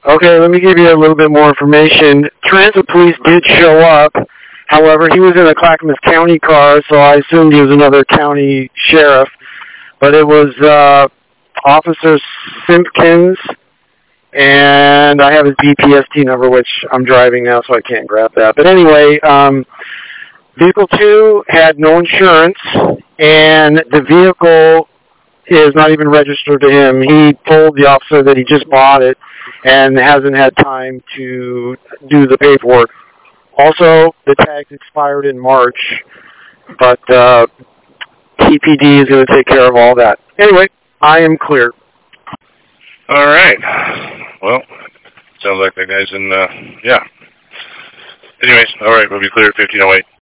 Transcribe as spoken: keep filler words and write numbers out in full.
Okay, let me give you a little bit more information. Transit police did show up. However, he was in a Clackamas County car, so I assumed he was another county sheriff. But it was uh, Officer Simpkins, and I have his B P S T number, which I'm driving now, so I can't grab that. But anyway, um, Vehicle two had no insurance, and the vehicle is not even registered to him. He told the officer that he just bought it and hasn't had time to do the paperwork. Also, the tags expired in March, but uh, T P D is going to take care of all that. Anyway, I am clear. All right. Well, sounds like that guy's in, uh, yeah. Anyways, all right, we'll be clear at fifteen oh eight.